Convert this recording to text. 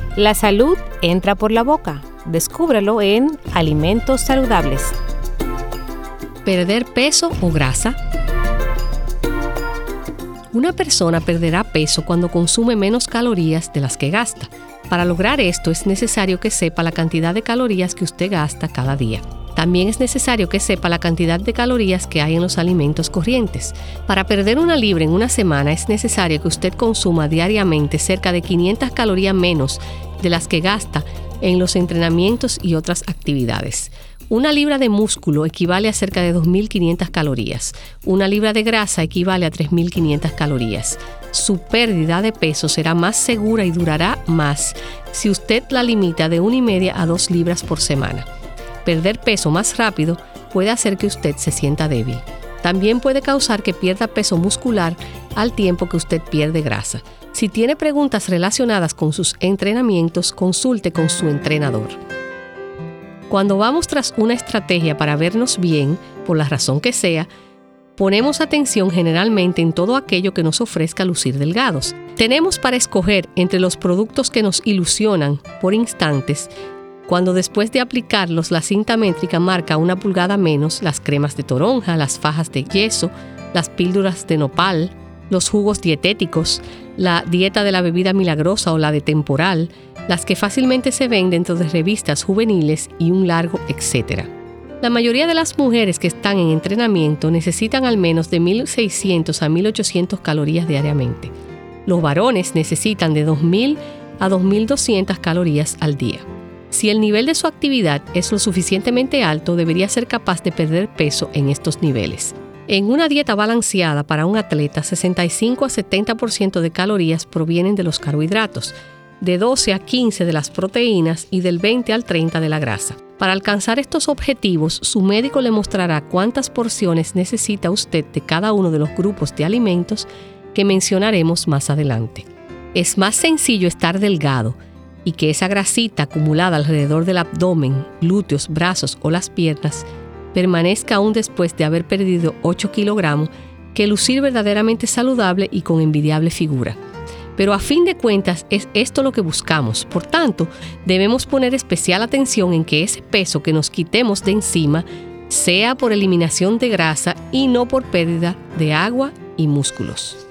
La salud entra por la boca. Descúbrelo en Alimentos Saludables. ¿Perder peso o grasa? Una persona perderá peso cuando consume menos calorías de las que gasta. Para lograr esto es necesario que sepa la cantidad de calorías que usted gasta cada día. También es necesario que sepa la cantidad de calorías que hay en los alimentos corrientes. Para perder 1 libra en una semana es necesario que usted consuma diariamente cerca de 500 calorías menos de las que gasta en los entrenamientos y otras actividades. 1 libra de músculo equivale a cerca de 2.500 calorías. 1 libra de grasa equivale a 3.500 calorías. Su pérdida de peso será más segura y durará más si usted la limita de 1,5 a 2 libras por semana. Perder peso más rápido puede hacer que usted se sienta débil. También puede causar que pierda peso muscular al tiempo que usted pierde grasa. Si tiene preguntas relacionadas con sus entrenamientos, consulte con su entrenador. Cuando vamos tras una estrategia para vernos bien, por la razón que sea, ponemos atención generalmente en todo aquello que nos ofrezca lucir delgados. Tenemos para escoger entre los productos que nos ilusionan por instantes, cuando después de aplicarlos la cinta métrica marca 1 pulgada menos, las cremas de toronja, las fajas de yeso, las píldoras de nopal, los jugos dietéticos, la dieta de la bebida milagrosa o la de temporal, las que fácilmente se ven dentro de revistas juveniles y un largo etcétera. La mayoría de las mujeres que están en entrenamiento necesitan al menos de 1.600 a 1.800 calorías diariamente. Los varones necesitan de 2.000 a 2.200 calorías al día. Si el nivel de su actividad es lo suficientemente alto, debería ser capaz de perder peso en estos niveles. En una dieta balanceada para un atleta, 65 a 70% de calorías provienen de los carbohidratos, de 12 a 15 de las proteínas y del 20 al 30 de la grasa. Para alcanzar estos objetivos, su médico le mostrará cuántas porciones necesita usted de cada uno de los grupos de alimentos que mencionaremos más adelante. Es más sencillo estar delgado y que esa grasita acumulada alrededor del abdomen, glúteos, brazos o las piernas permanezca aún después de haber perdido 8 kilogramos que lucir verdaderamente saludable y con envidiable figura. Pero a fin de cuentas es esto lo que buscamos. Por tanto, debemos poner especial atención en que ese peso que nos quitemos de encima sea por eliminación de grasa y no por pérdida de agua y músculos.